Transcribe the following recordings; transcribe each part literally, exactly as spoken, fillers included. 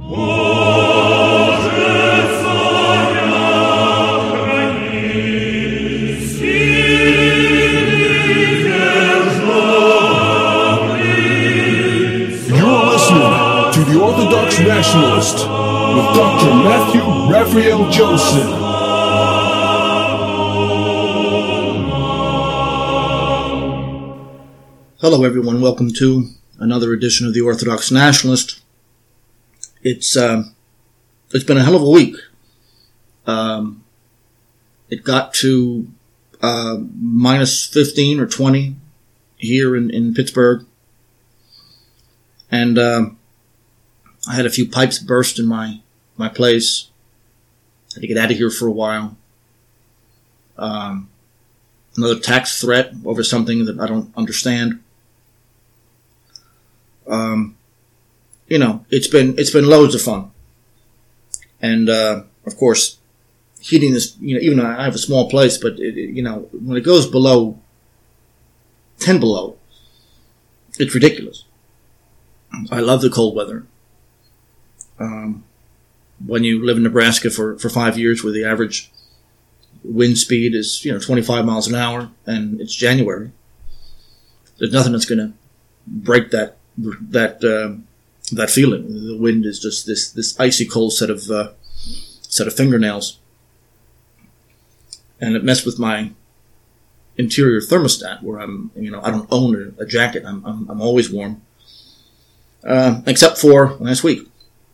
Orthodox Nationalist with Doctor Matthew Raphael Johnson. Hello everyone, welcome to another edition of the Orthodox Nationalist. It's uh, it's been a hell of a week. Um, it got to uh, minus fifteen or twenty here in, in Pittsburgh. And uh, I had a few pipes burst in my, my place. I had to get out of here for a while. Um, another tax threat over something that I don't understand. Um, you know, it's been, it's been loads of fun. And, uh, of course, heating this, you know, even though I have a small place, but it, it, you know, when it goes below ten below, it's ridiculous. I love the cold weather. Um, when you live in Nebraska for, for five years where the average wind speed is, you know, twenty-five miles an hour and it's January, there's nothing that's going to break that, that, uh, that feeling. The wind is just this, this icy cold set of, uh, set of fingernails. And it messed with my interior thermostat where I'm, you know, I don't own a, a jacket. I'm, I'm, I'm always warm. Uh, except for last week.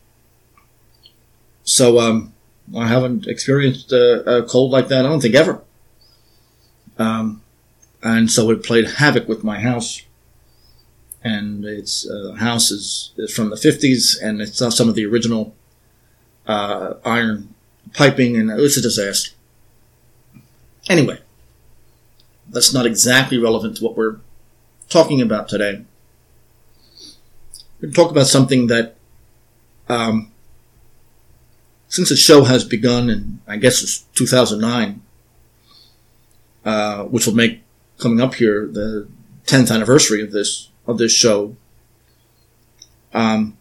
So, um, I haven't experienced a, a cold like that, I don't think ever. Um, and so it played havoc with my house. And its uh, house is, is from the fifties, and it's uh, some of the original uh, iron piping, and it's a disaster. Anyway, that's not exactly relevant to what we're talking about today. We're going to talk about something that, um, since the show has begun, and I guess it's two thousand nine, uh, which will make coming up here the tenth anniversary of this of this show. Um,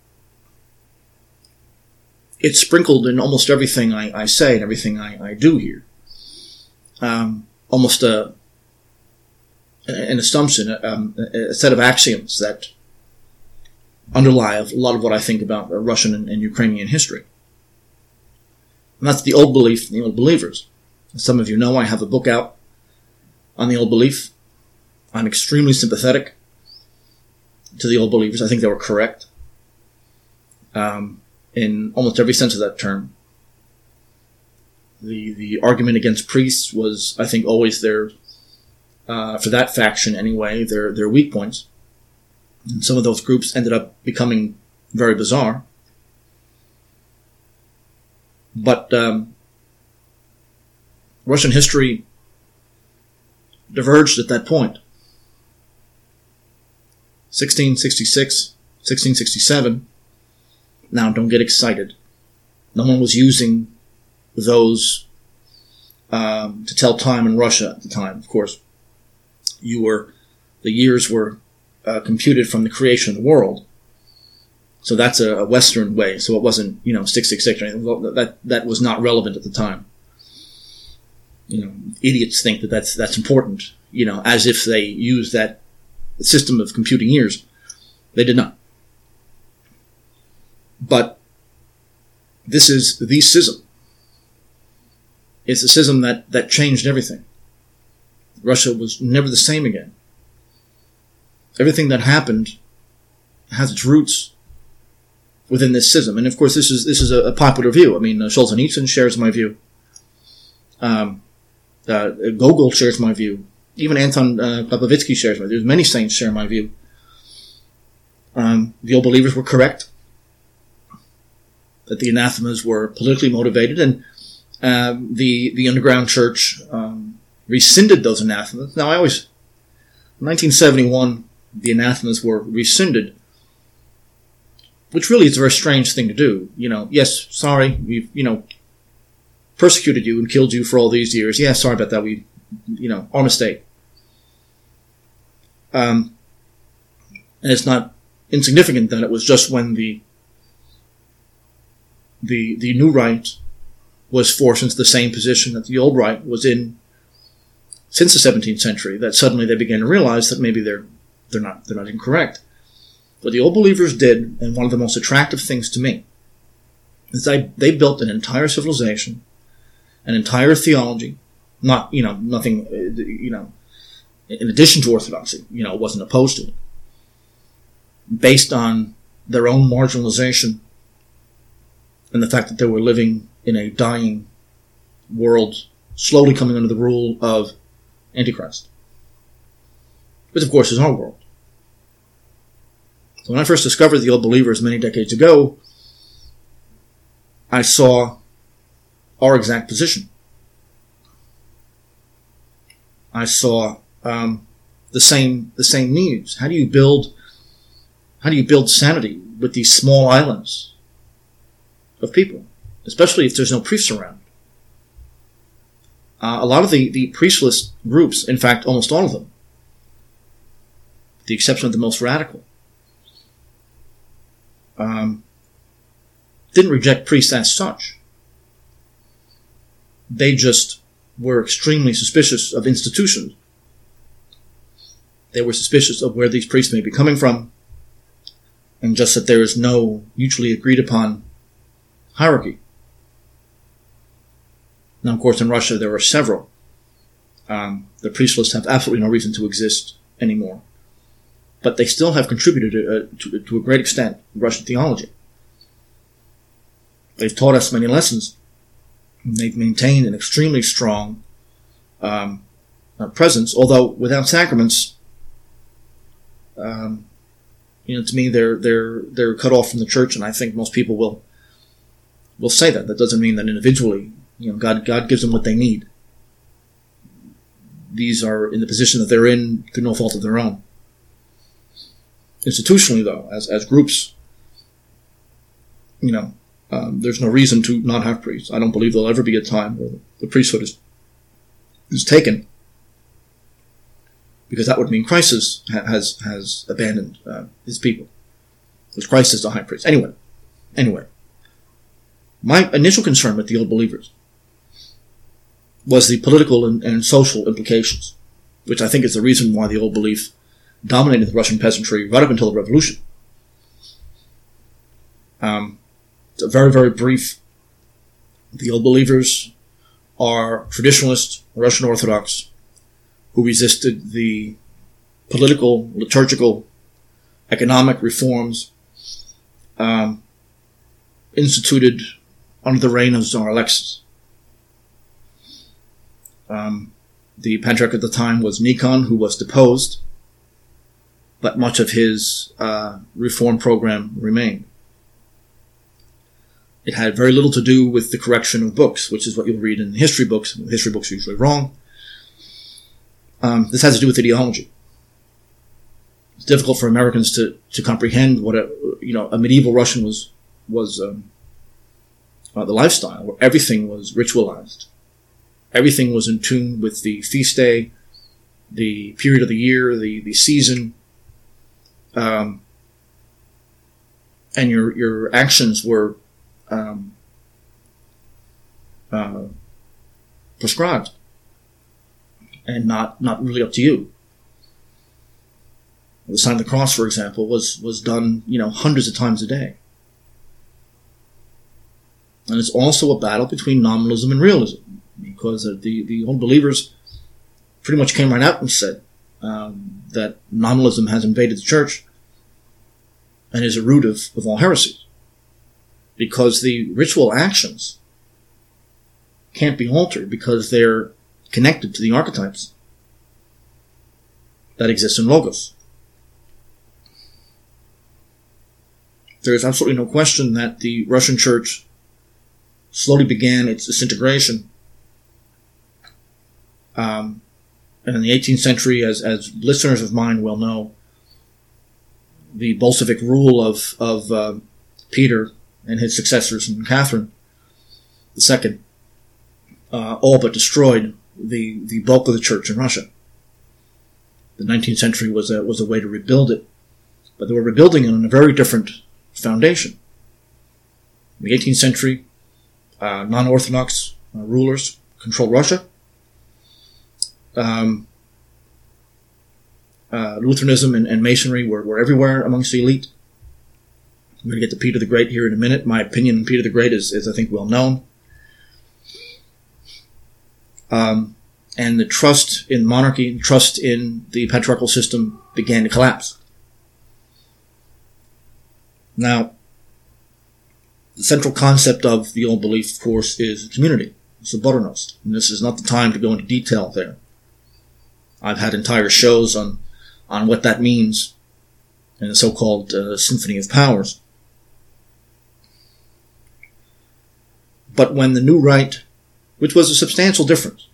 it's sprinkled in almost everything I, I say and everything I, I do here. Um, almost a an assumption, um, a set of axioms that underlie a lot of what I think about Russian and, and Ukrainian history. And that's the old belief, the old believers. As some of you know, I have a book out on the old belief. I'm extremely sympathetic to the old believers. I think they were correct um, in almost every sense of that term. The the argument against priests was, I think, always their, uh, for that faction anyway, their their weak points. And some of those groups ended up becoming very bizarre. But um, Russian history diverged at that point. sixteen sixty-six, sixteen sixty-seven. Now, don't get excited. No one was using those um, to tell time in Russia at the time, of course. You were, the years were uh, computed from the creation of the world. So that's a, a Western way. So it wasn't, you know, six six six or anything. That, that was not relevant at the time. You know, idiots think that that's, that's important, you know, as if they use that system of computing years. They did not. But this is the schism. It's a schism that, that changed everything. Russia was never the same again. Everything that happened has its roots within this schism. And of course, this is this is a, a popular view. I mean, uh, Solzhenitsyn shares my view. Um, uh, Gogol shares my view. Even Anton uh, Kleppovitsky shares my view. Many saints share my view. Um, the old believers were correct that the anathemas were politically motivated, and um, the the underground church um, rescinded those anathemas. Now, I always, in nineteen seventy-one, the anathemas were rescinded, which really is a very strange thing to do. You know, yes, sorry, we've, you know, persecuted you and killed you for all these years. Yeah, sorry about that. We, you know, our mistake. Um, and it's not insignificant that it was just when the the, the new right was forced into the same position that the old right was in since the seventeenth century, that suddenly they began to realize that maybe they're they're not they're not incorrect. What the Old Believers did, and one of the most attractive things to me, is they they built an entire civilization, an entire theology, not you know nothing you know in addition to orthodoxy, you know, wasn't opposed to it, based on their own marginalization and the fact that they were living in a dying world, slowly coming under the rule of Antichrist, which of course is our world. So when I first discovered the Old Believers many decades ago, I saw our exact position. I saw um, the same the same needs. How do you build how do you build sanity with these small islands of people, especially if there's no priests around? Uh, a lot of the, the priestless groups, in fact, almost all of them, with the exception of the most radical, um, didn't reject priests as such. They just were extremely suspicious of institutions. They were suspicious of where these priests may be coming from, and just that there is no mutually agreed upon hierarchy. Now, of course, in Russia there are several. Um, the priestless have absolutely no reason to exist anymore. But they still have contributed uh, to, to a great extent in Russian theology. They've taught us many lessons. They've maintained an extremely strong um, uh, presence, although without sacraments, um, you know, to me they're they're they're cut off from the church, and I think most people will will say that. That doesn't mean that individually, you know, God God gives them what they need. These are in the position that they're in through no fault of their own. Institutionally, though, as as groups, you know, um, there's no reason to not have priests. I don't believe there'll ever be a time where the priesthood is is taken, because that would mean Christ has has, has abandoned uh, his people, because Christ is the high priest. Anyway, anyway, my initial concern with the Old Believers was the political and, and social implications, which I think is the reason why the old belief dominated the Russian peasantry right up until the revolution. Um, it's a very, very brief. The Old Believers are traditionalist Russian Orthodox who resisted the political, liturgical, economic reforms um, instituted under the reign of Tsar Alexis. Um, the patriarch at the time was Nikon, who was deposed, but much of his uh, reform program remained. It had very little to do with the correction of books, which is what you'll read in history books. History books are usually wrong. Um, this has to do with ideology. It's difficult for Americans to, to comprehend what a you know a medieval Russian was was um, uh, the lifestyle, where everything was ritualized. Everything was in tune with the feast day, the period of the year, the, the season, um, and your your actions were um, uh, prescribed and not, not really up to you. The sign of the cross, for example, was, was done, you know, hundreds of times a day. And it's also a battle between nominalism and realism, because the, the Old Believers pretty much came right out and said um, that nominalism has invaded the church and is a root of, of all heresies, because the ritual actions can't be altered because they're connected to the archetypes that exist in Logos. There is absolutely no question that the Russian church slowly began its disintegration. Um, and in the eighteenth century, as, as listeners of mine will know, the Bolshevik rule of, of uh, Peter and his successors and Catherine the Second uh, all but destroyed the, the bulk of the church in Russia. The nineteenth century was a, was a way to rebuild it, but they were rebuilding it on a very different foundation. the eighteenth century, uh, non-Orthodox uh, rulers controlled Russia. Um, uh, Lutheranism and, and Masonry were, were everywhere amongst the elite. I'm going to get to Peter the Great here in a minute. My opinion on Peter the Great is, is I think, well known. Um, and the trust in monarchy, trust in the patriarchal system began to collapse. Now, the central concept of the old belief, of course, is community. It's the Sobornost. And this is not the time to go into detail there. I've had entire shows on, on what that means in the so-called uh, Symphony of Powers. But when the new right, which was a substantial difference,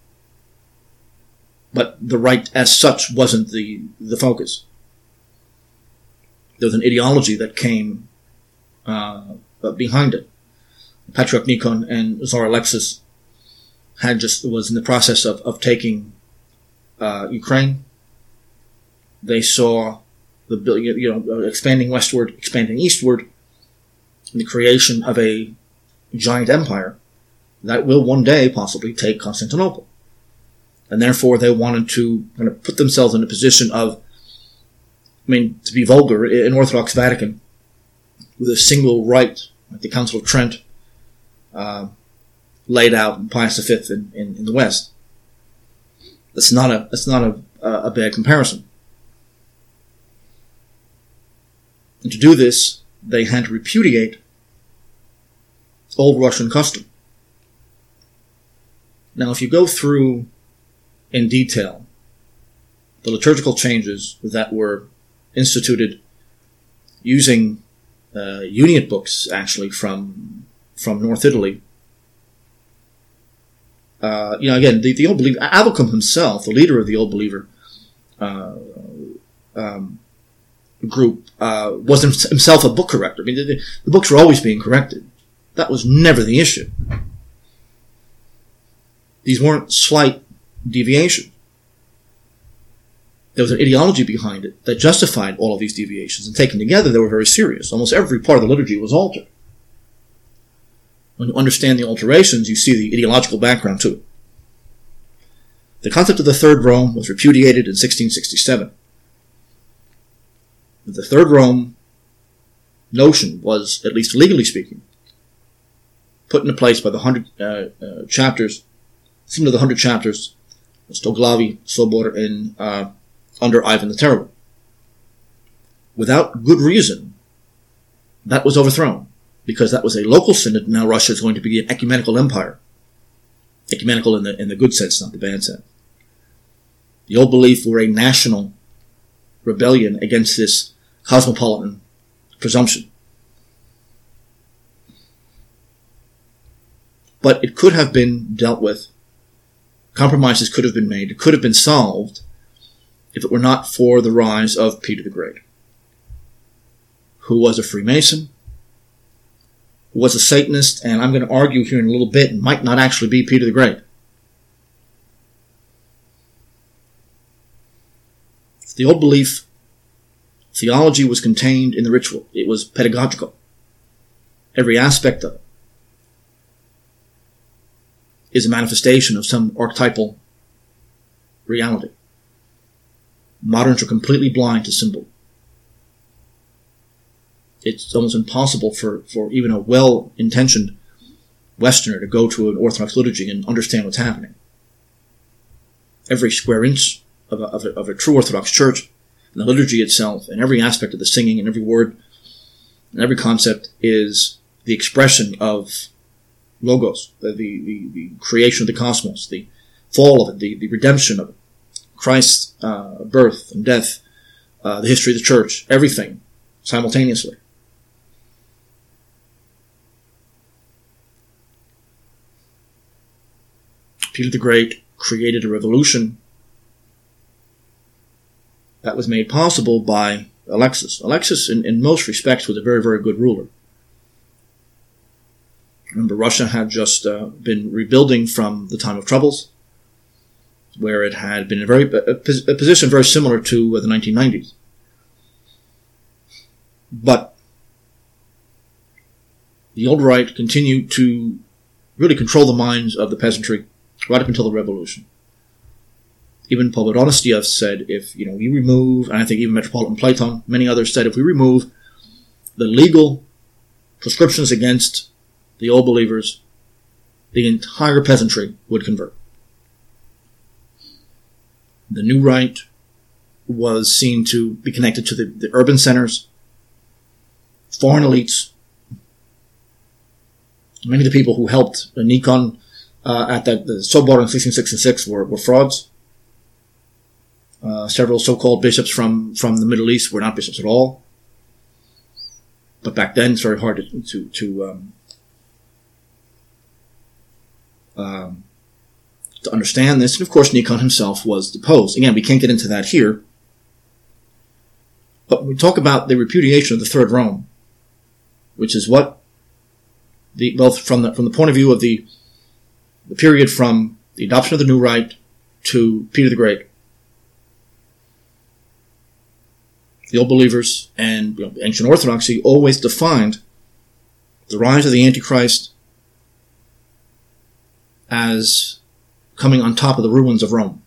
but the right as such wasn't the, the focus. There was an ideology that came uh, behind it. Patriarch Nikon and Tsar Alexis had just was in the process of, of taking uh, Ukraine. They saw the you know expanding westward, expanding eastward, in the creation of a giant empire that will one day possibly take Constantinople. And therefore they wanted to kind of put themselves in a position of, I mean, to be vulgar, an Orthodox Vatican with a single rite, like the Council of Trent, uh, laid out in Pius the Fifth in, in, in the West. That's not a, that's not a, a bad comparison. And to do this, they had to repudiate old Russian custom. Now, if you go through in detail the liturgical changes that were instituted using uh, Uniate books, actually, from from North Italy, uh, you know, again, the, the Old Believer, Abacum himself, the leader of the Old Believer uh, um, group, uh, was himself a book corrector. I mean, the, the books were always being corrected. That was never the issue. These weren't slight deviations. There was an ideology behind it that justified all of these deviations, and taken together, they were very serious. Almost every part of the liturgy was altered. When you understand the alterations, you see the ideological background to it. The concept of the Third Rome was repudiated in sixteen sixty-seven. The Third Rome notion was, at least legally speaking, put into place by the hundred uh, uh, chapters, similar to the hundred chapters, Stoglavi Sobor in uh, under Ivan the Terrible. Without good reason, that was overthrown, because that was a local synod. Now Russia is going to be an ecumenical empire. Ecumenical in the in the good sense, not the bad sense. The old belief were a national rebellion against this cosmopolitan presumption. But it could have been dealt with. Compromises could have been made. It could have been solved if it were not for the rise of Peter the Great, who was a Freemason, who was a Satanist, and I'm going to argue here in a little bit, it might not actually be Peter the Great. The old belief, theology was contained in the ritual. It was pedagogical. Every aspect of it is a manifestation of some archetypal reality. Moderns are completely blind to symbol. It's almost impossible for, for even a well-intentioned Westerner to go to an Orthodox liturgy and understand what's happening. Every square inch of a, of a, of a true Orthodox church, and the liturgy itself, and every aspect of the singing, and every word, and every concept is the expression of Logos, the, the, the, the creation of the cosmos, the fall of it, the, the redemption of it, Christ's uh, birth and death, uh, the history of the church, everything simultaneously. Peter the Great created a revolution that was made possible by Alexis. Alexis, in, in most respects, was a very, very good ruler. Remember, Russia had just uh, been rebuilding from the time of troubles, where it had been in a, very, a, a position very similar to uh, the nineteen nineties. But the old right continued to really control the minds of the peasantry right up until the revolution. Even Pope Donostiev said, if, you know, we remove, and I think even Metropolitan Platon, many others said, if we remove the legal prescriptions against the old believers, the entire peasantry would convert. The new right was seen to be connected to the, the urban centers, foreign elites. Many of the people who helped Nikon uh, at the, the Sobor in sixteen sixty-six were, were frauds. Uh, several so-called bishops from, from the Middle East were not bishops at all. But back then, it's very hard to to, to, um, um, to understand this. And of course, Nikon himself was deposed. Again, we can't get into that here. But when we talk about the repudiation of the Third Rome, which is what the both from the from the point of view of the the period from the adoption of the new rite to Peter the Great, the old believers and, you know, ancient orthodoxy always defined the rise of the Antichrist as coming on top of the ruins of Rome.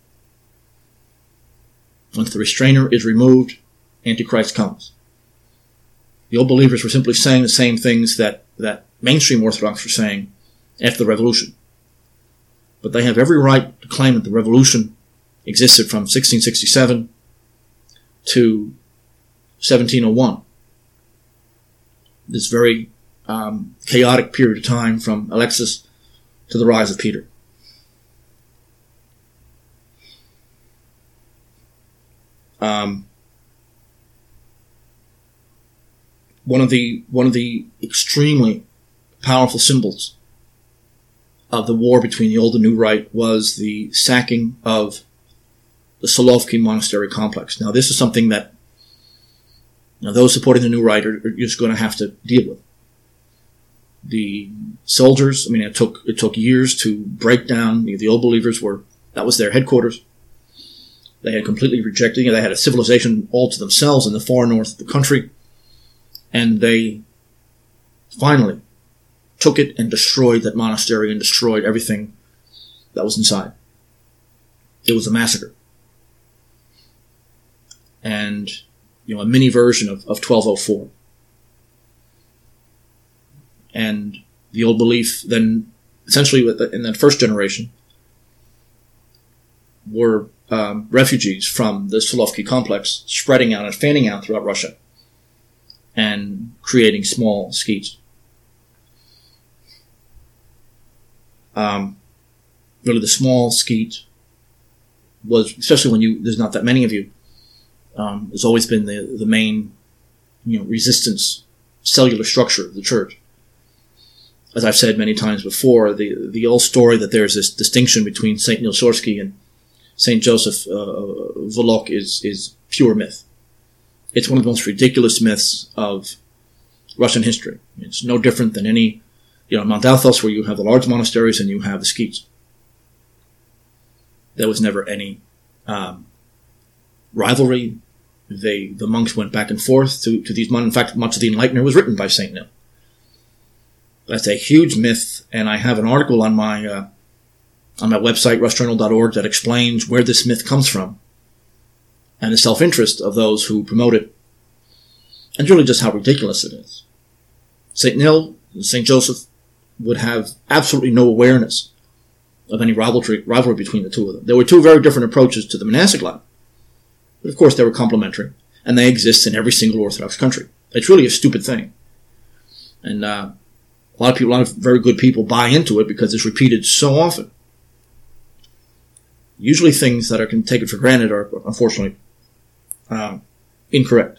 Once the restrainer is removed, Antichrist comes. The old believers were simply saying the same things that, that mainstream Orthodox were saying after the Revolution. But they have every right to claim that the Revolution existed from sixteen sixty-seven to seventeen oh one. This very um, chaotic period of time from Alexis to the rise of Peter. Um, one of the one of the extremely powerful symbols of the war between the old and new rite was the sacking of the Solovki monastery complex. Now, this is something that, you know, those supporting the new rite are, are just going to have to deal with. The soldiers, I mean, it took it took years to break down. The, the old believers were, that was their headquarters. They had completely rejected it. They had a civilization all to themselves in the far north of the country. And they finally took it and destroyed that monastery and destroyed everything that was inside. It was a massacre. And, you know, a mini version of, of twelve oh four. And the old belief then, essentially in that first generation, were um, refugees from the Solovki complex spreading out and fanning out throughout Russia and creating small skeets. Um, really, the small skeet was, especially when you there's not that many of you, um, has always been the the main, you know, resistance cellular structure of the church. As I've said many times before, the the old story that there's this distinction between Saint Nilsorsky and Saint Joseph uh, Volok is is pure myth. It's one of the most ridiculous myths of Russian history. It's no different than any, you know, Mount Athos, where you have the large monasteries and you have the skeets. There was never any um, rivalry. They, the monks went back and forth to, to these monks. In fact, much of the Enlightener was written by Saint Nil. That's a huge myth, and I have an article on my uh, on my website, rush journal dot org, that explains where this myth comes from and the self-interest of those who promote it, and really just how ridiculous it is. Saint Nil and Saint Joseph would have absolutely no awareness of any rivalry, rivalry between the two of them. There were two very different approaches to the monastic life, but of course they were complementary, and they exist in every single Orthodox country. It's really a stupid thing. And uh, a lot of people, a lot of very good people buy into it because it's repeated so often. Usually things that are can take it for granted are, unfortunately, uh, incorrect.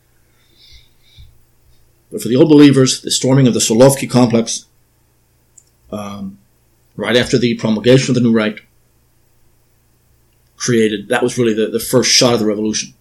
But for the old believers, the storming of the Solovki complex, um, right after the promulgation of the new rite, created, that was really the, the first shot of the revolution.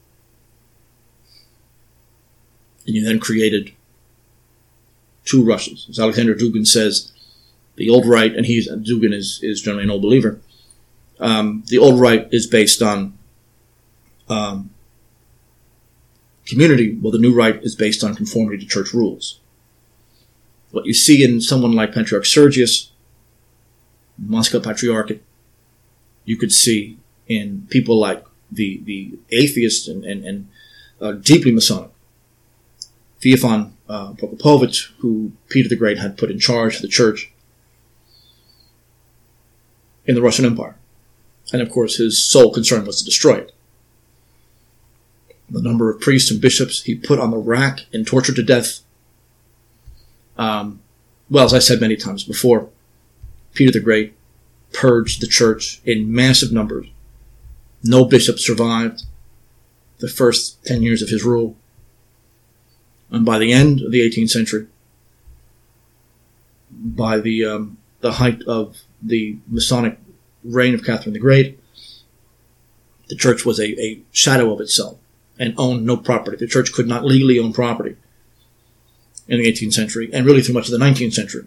And you then created two Russias. As Alexander Dugin says, the old rite, and he's, Dugin is, is generally an old believer, um, the old rite is based on um, community, while the new rite is based on conformity to church rules. What you see in someone like Patriarch Sergius, Moscow Patriarchate, you could see in people like the, the atheists and, and, and uh, deeply Masonic, Theophan uh, Prokopovich, who Peter the Great had put in charge of the church in the Russian Empire. And of course, his sole concern was to destroy it. The number of priests and bishops he put on the rack and tortured to death. Um, well, as I said many times before, Peter the Great purged the church in massive numbers. No bishop survived the first ten years of his rule. And by the end of the eighteenth century, by the um, the height of the Masonic reign of Catherine the Great, the church was a, a shadow of itself and owned no property. The church could not legally own property in the eighteenth century, and really through much of the nineteenth century.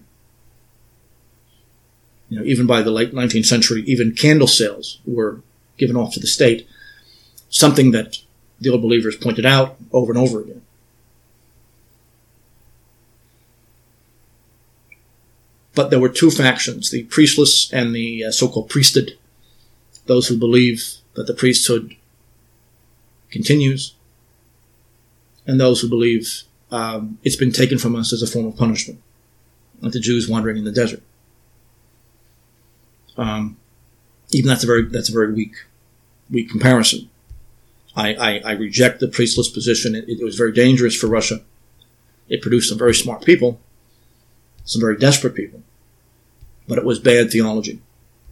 You know, even by the late nineteenth century, even candle sales were given off to the state, something that the Old Believers pointed out over and over again. But there were two factions, the priestless and the uh, so-called priesthood, those who believe that the priesthood continues, and those who believe um, it's been taken from us as a form of punishment, like the Jews wandering in the desert. Um, even that's a very that's a very weak, weak comparison. I, I, I reject the priestless position. It, it was very dangerous for Russia. It produced some very smart people, some very desperate people, but it was bad theology.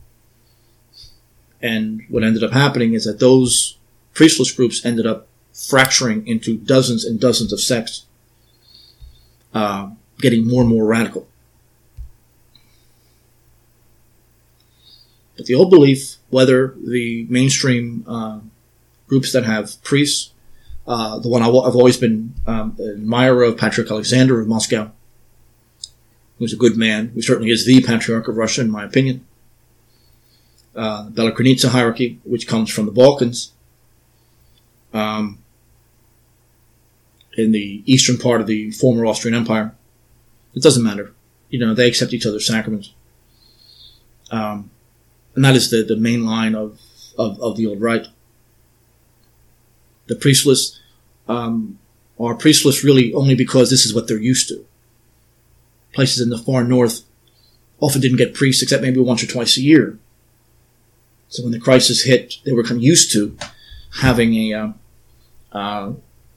And what ended up happening is that those priestless groups ended up fracturing into dozens and dozens of sects, uh, getting more and more radical. But the old belief, whether the mainstream uh, groups that have priests, uh, the one I've always been um, an admirer of, Patriarch Alexander of Moscow, who's a good man, who certainly is the Patriarch of Russia, in my opinion. Uh, the Belokranitsa hierarchy, which comes from the Balkans, um, in the eastern part of the former Austrian Empire. It doesn't matter. You know, they accept each other's sacraments. Um, and that is the, the main line of, of, of the old rite. The priestless um, are priestless really only because this is what they're used to. Places in the far north often didn't get priests except maybe once or twice a year. So when the crisis hit, they were kind of used to having a uh, uh,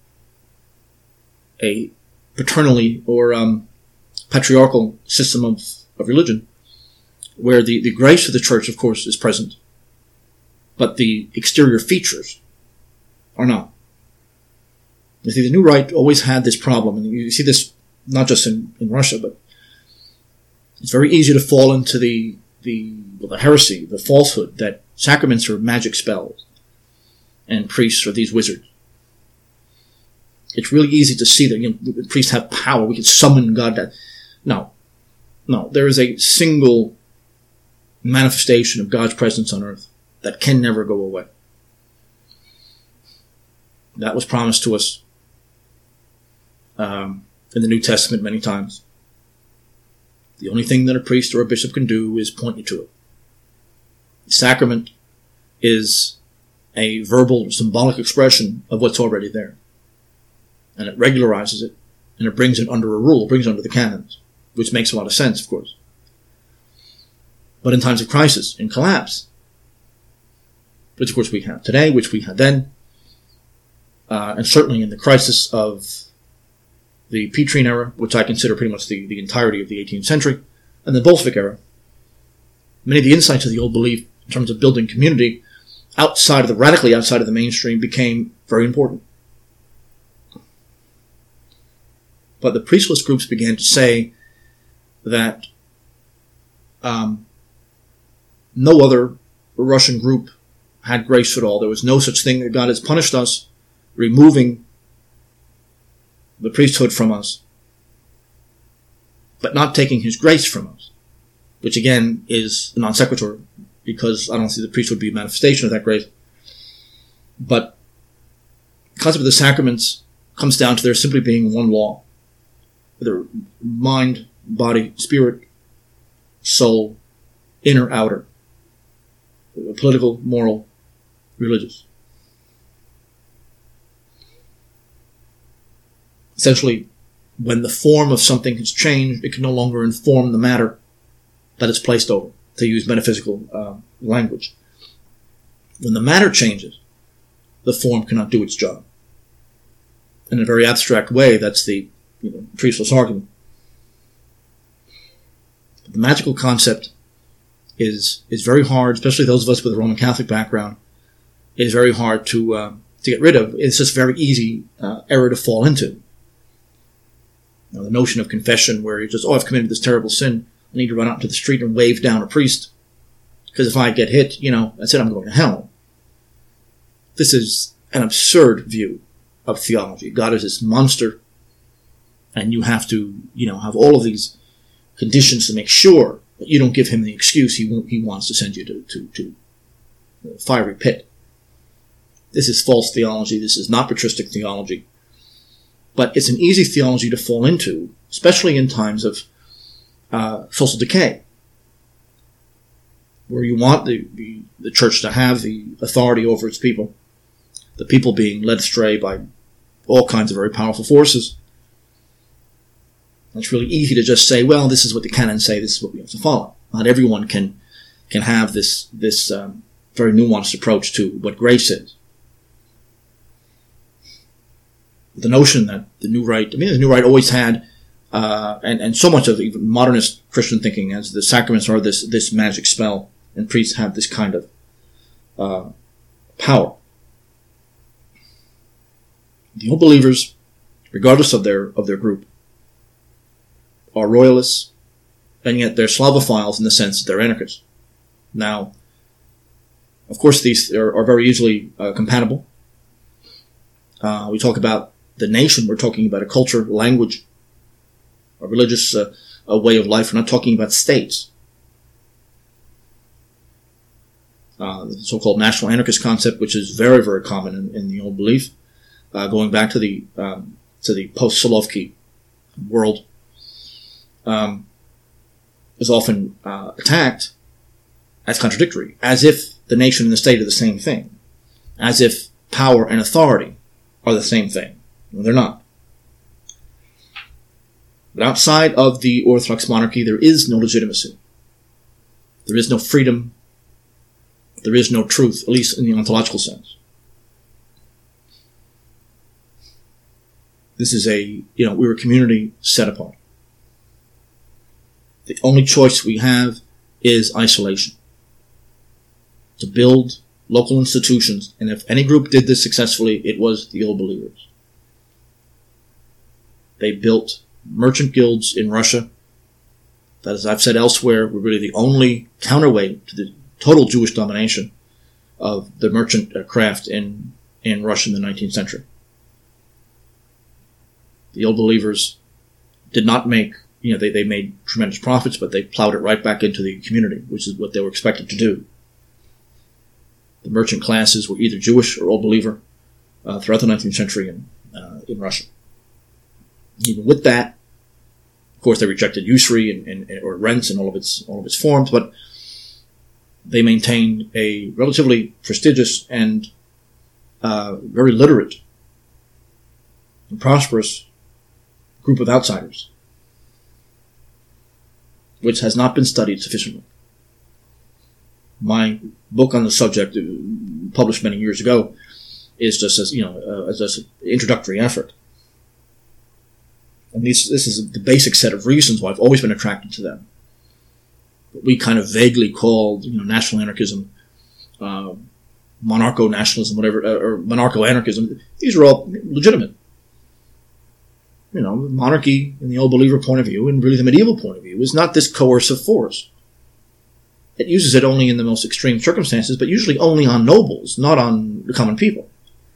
a paternally or um, patriarchal system of, of religion, where the, the grace of the church, of course, is present, but the exterior features are not. You see, the New Rite always had this problem, and you see this not just in, in Russia, but it's very easy to fall into the the well, the heresy, the falsehood that sacraments are magic spells and priests are these wizards. It's really easy to see that, you know, priests have power. We can summon God. To, no, no. There is a single manifestation of God's presence on earth that can never go away. That was promised to us um, in the New Testament many times. The only thing that a priest or a bishop can do is point you to it. The sacrament is a verbal, symbolic expression of what's already there. And it regularizes it, and it brings it under a rule, brings it under the canons, which makes a lot of sense, of course. But in times of crisis and collapse, which of course we have today, which we had then, uh, and certainly in the crisis of the Petrine era, which I consider pretty much the, the entirety of the eighteenth century, and the Bolshevik era, many of the insights of the old belief in terms of building community outside of the, radically outside of the mainstream became very important. But the priestless groups began to say that um, no other Russian group had grace at all. There was no such thing, that God has punished us, removing the priesthood from us, but not taking his grace from us, which again is non sequitur, because I don't see the priesthood be a manifestation of that grace. But the concept of the sacraments comes down to there simply being one law. Their mind body, spirit, soul, inner, outer, political, moral, religious. Essentially, when the form of something has changed, it can no longer inform the matter that it's placed over, to use metaphysical uh, language. When the matter changes, the form cannot do its job. In a very abstract way, that's the you know, priestless argument. The magical concept is is very hard, especially those of us with a Roman Catholic background. It is very hard to uh, to get rid of. It's just very easy uh, error to fall into. You know, the notion of confession, where you just, oh, I've committed this terrible sin. I need to run out into the street and wave down a priest, because if I get hit, you know, that's it. I'm going to hell. This is an absurd view of theology. God is this monster, and you have to, you know, have all of these conditions to make sure that you don't give him the excuse he he wants to send you to to, to a fiery pit. This is false theology. This is not patristic theology. But it's an easy theology to fall into, especially in times of uh, social decay, where you want the, the, the church to have the authority over its people, the people being led astray by all kinds of very powerful forces. It's really easy to just say, well, this is what the canons say, this is what we have to follow. Not everyone can can have this, this um, very nuanced approach to what grace is. The notion that the New Right, I mean, the New Right always had, uh, and, and so much of even modernist Christian thinking, as the sacraments are this, this magic spell, and priests have this kind of uh, power. The Old Believers, regardless of their of their group, are royalists, and yet they're Slavophiles in the sense that they're anarchists. Now, of course, these are, are very easily uh, compatible. Uh, we talk about the nation, we're talking about a culture, language, a religious uh, a way of life. We're not talking about states. Uh, the so-called national anarchist concept, which is very, very common in, in the old belief, uh, going back to the um, to the post-Solovki world, um, is often uh, attacked as contradictory, as if the nation and the state are the same thing, as if power and authority are the same thing. Well, they're not. But outside of the Orthodox monarchy, there is no legitimacy. There is no freedom. There is no truth, at least in the ontological sense. This is a, you know, we're a community set apart. The only choice we have is isolation. To build local institutions, and if any group did this successfully, it was the Old Believers. They built merchant guilds in Russia that, as I've said elsewhere, were really the only counterweight to the total Jewish domination of the merchant craft in, in Russia in the nineteenth century. The Old Believers did not make, you know, they, they made tremendous profits, but they plowed it right back into the community, which is what they were expected to do. The merchant classes were either Jewish or Old Believer uh, throughout the nineteenth century in, uh, in Russia. Even with that, of course, they rejected usury and, and or rents in all of its all of its forms, but they maintained a relatively prestigious and uh, very literate and prosperous group of outsiders, which has not been studied sufficiently. My book on the subject, published many years ago, is just as, you know, uh, as an introductory effort. And this, this is the basic set of reasons why I've always been attracted to them. What we kind of vaguely called, you know, national anarchism, uh, monarcho-nationalism, whatever, uh, or monarcho-anarchism. These are all legitimate. You know, monarchy in the Old Believer point of view, and really the medieval point of view, is not this coercive force. It uses it only in the most extreme circumstances, but usually only on nobles, not on the common people.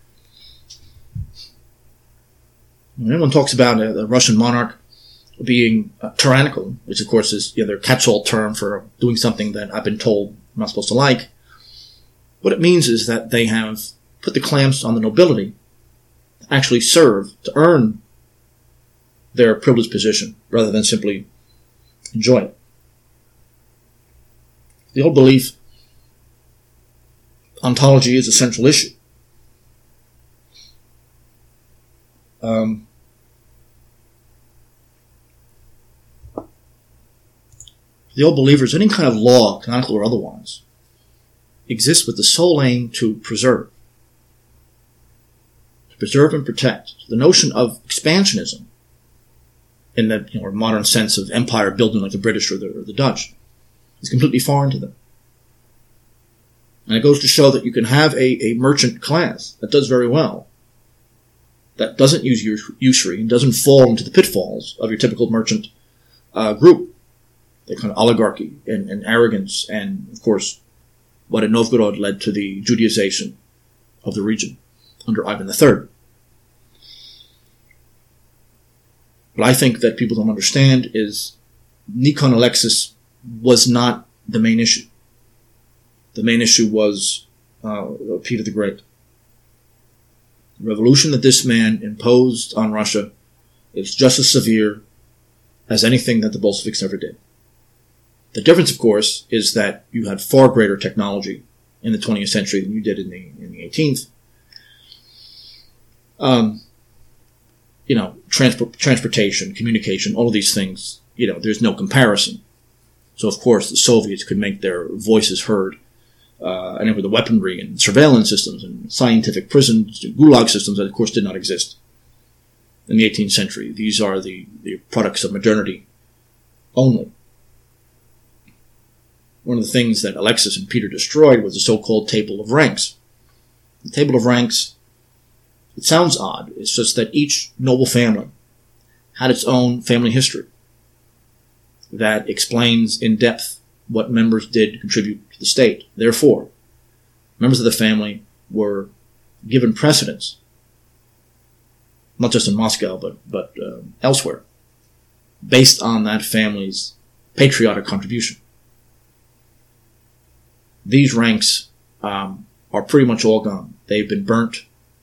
When anyone talks about a, a Russian monarch being uh, tyrannical, which of course is, you know, their catch-all term for doing something that I've been told I'm not supposed to like, what it means is that they have put the clamps on the nobility to actually serve, to earn their privileged position, rather than simply enjoy it. The old belief, ontology is a central issue. Um, the old believers, any kind of law, canonical or otherwise, exists with the sole aim to preserve. To preserve and protect. The notion of expansionism, in the you know, modern sense of empire building like the British or the, or the Dutch, is completely foreign to them. And it goes to show that you can have a, a merchant class that does very well, that doesn't use usury and doesn't fall into the pitfalls of your typical merchant uh, group. The kind of oligarchy and, and arrogance and, of course, what in Novgorod led to the Judaization of the region under Ivan the Third. What I think that people don't understand is Nikon Alexis was not the main issue. The main issue was uh, Peter the Great. The revolution that this man imposed on Russia is just as severe as anything that the Bolsheviks ever did. The difference, of course, is that you had far greater technology in the twentieth century than you did in the in the eighteenth. Um, you know, transport, transportation, communication, all of these things, you know, there's no comparison. So, of course, the Soviets could make their voices heard. Uh, and with the weaponry and surveillance systems and scientific prisons, gulag systems that, of course, did not exist in the eighteenth century. These are the, the products of modernity only. One of the things that Alexis and Peter destroyed was the so-called Table of Ranks. The Table of Ranks, it sounds odd. It's just that each noble family had its own family history that explains in depth what members did contribute to the state. Therefore, members of the family were given precedence, not just in Moscow, but, but uh, elsewhere, based on that family's patriotic contribution. These ranks um, are pretty much all gone. They've been burnt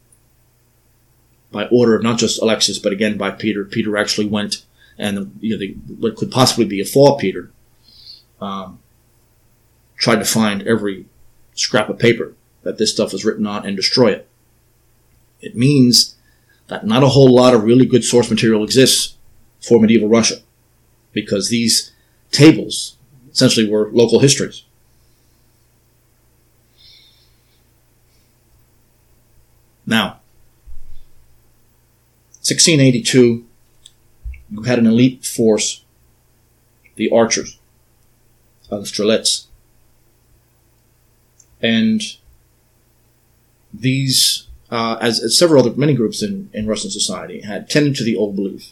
by order of not just Alexis, but again by Peter. Peter actually went, and you know, the, what could possibly be a fall Peter, um, tried to find every scrap of paper that this stuff was written on and destroy it. It means that not a whole lot of really good source material exists for medieval Russia, because these tables essentially were local histories. Now, sixteen eighty-two, you had an elite force, the archers, uh, the Strelets. And these, uh, as, as several other, many groups in, in Russian society, had tended to the old belief.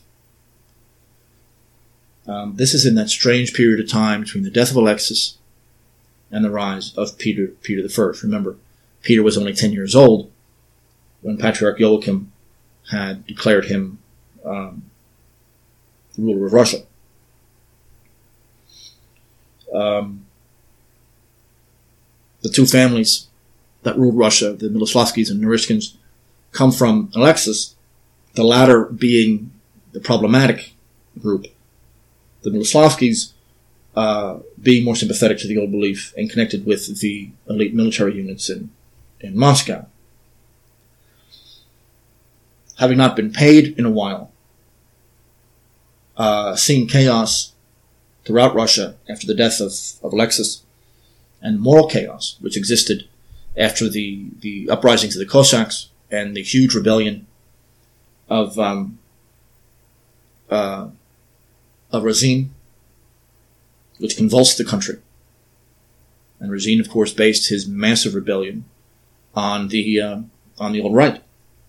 Um, this is in that strange period of time between the death of Alexis and the rise of Peter, Peter the First. Remember, Peter was only ten years old when Patriarch Joachim had declared him um, the ruler of Russia. Um, the two families that ruled Russia, the Miloslavskis and Narishkins, come from Alexis, the latter being the problematic group. The Miloslavskis uh, being more sympathetic to the old belief and connected with the elite military units in, in Moscow. Having not been paid in a while, uh, seeing chaos throughout Russia after the death of, of Alexis, and moral chaos which existed after the, the uprisings of the Cossacks and the huge rebellion of um, uh, of Razin, which convulsed the country. And Razin, of course, based his massive rebellion on the uh, on the old right.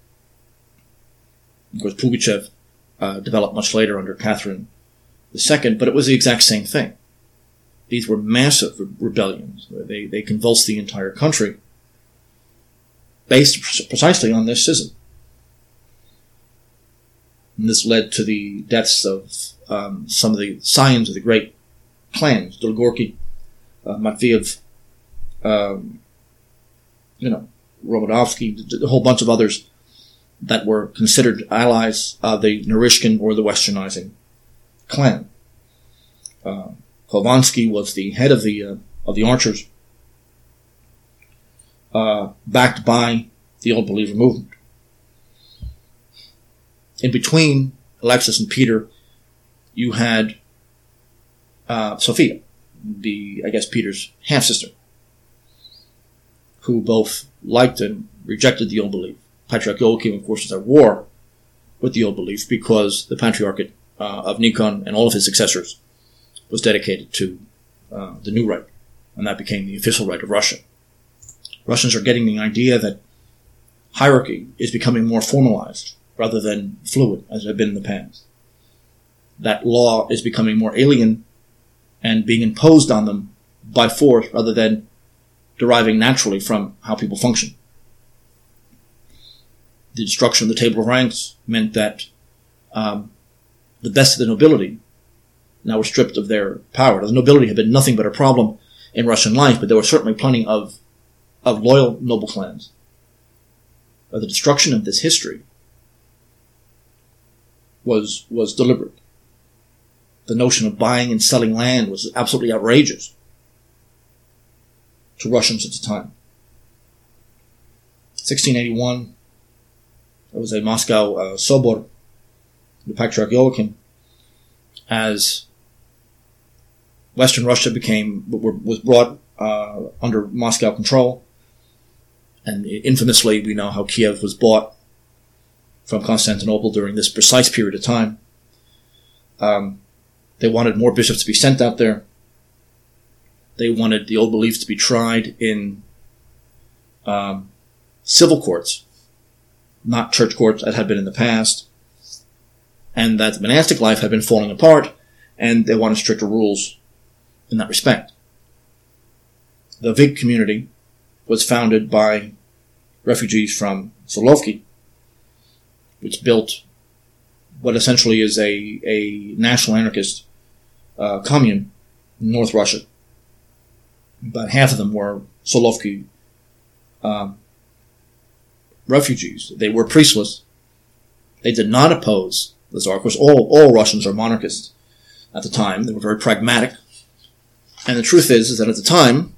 Of course, Pugachev uh, developed much later under Catherine the Second, but it was the exact same thing. These were massive re- rebellions. They, they convulsed the entire country based pre- precisely on this schism. And this led to the deaths of um, some of the scions of the great clans, Dolgorky, uh, Matveyev, um, you know, Romanovsky, a whole bunch of others that were considered allies of the Narishkin or the Westernizing clan. uh, Khovansky was the head of the uh, of the archers, uh, backed by the Old Believer movement. In between Alexis and Peter, you had uh, Sophia, the I guess Peter's half sister, who both liked and rejected the Old Belief. Patriarch Joachim, of course, was at war with the Old Belief because the Patriarchate uh, of Nikon and all of his successors was dedicated to uh, the new rite, and that became the official rite of Russia. Russians are getting the idea that hierarchy is becoming more formalized rather than fluid, as it had been in the past. That law is becoming more alien and being imposed on them by force rather than deriving naturally from how people function. The destruction of the table of ranks meant that um, the best of the nobility now were stripped of their power. The nobility had been nothing but a problem in Russian life, but there were certainly plenty of, of loyal noble clans. But the destruction of this history was, was deliberate. The notion of buying and selling land was absolutely outrageous to Russians at the time. sixteen eighty-one, there was a Moscow uh, Sobor, the Patriarch Joachim, as Western Russia became was brought uh, under Moscow control, and infamously we know how Kiev was bought from Constantinople during this precise period of time. Um, they wanted more bishops to be sent out there. They wanted the Old Beliefs to be tried in um, civil courts, not church courts as had been in the past, and that the monastic life had been falling apart, and they wanted stricter rules in that respect. The Vig community was founded by refugees from Solovki, which built what essentially is a, a national anarchist uh, commune in North Russia. About half of them were Solovki um, refugees. They were priestless. They did not oppose the Tsar. Of course, all, all Russians are monarchists at the time. They were very pragmatic. And the truth is, is that at the time,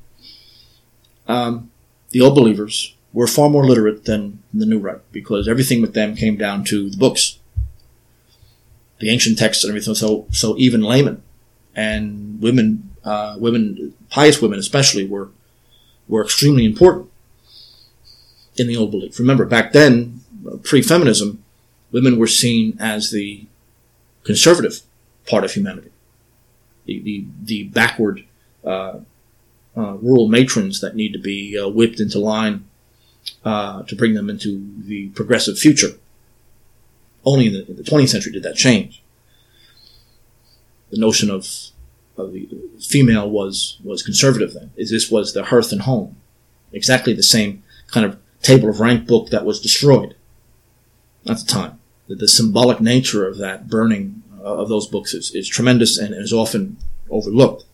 um, the Old Believers were far more literate than the New Rite, because everything with them came down to the books, the ancient texts and everything. So, so even laymen and women, uh, women, pious women especially, were were extremely important in the Old Belief. Remember, back then, pre-feminism, women were seen as the conservative part of humanity, the the, the backward uh, uh, rural matrons that need to be uh, whipped into line uh, to bring them into the progressive future. Only in the, in the twentieth century did that change. The notion of, of the female was was conservative then. This was the hearth and home, exactly the same kind of table of rank book that was destroyed at the time. The, the symbolic nature of that burning uh, of those books is, is tremendous and is often overlooked.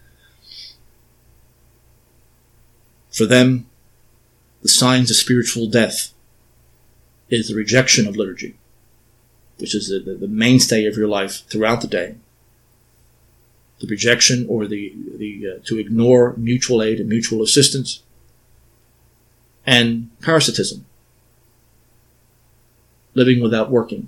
For them, the signs of spiritual death is the rejection of liturgy, which is the, the, the mainstay of your life throughout the day. The rejection or the, the uh, to ignore mutual aid and mutual assistance, and parasitism, living without working.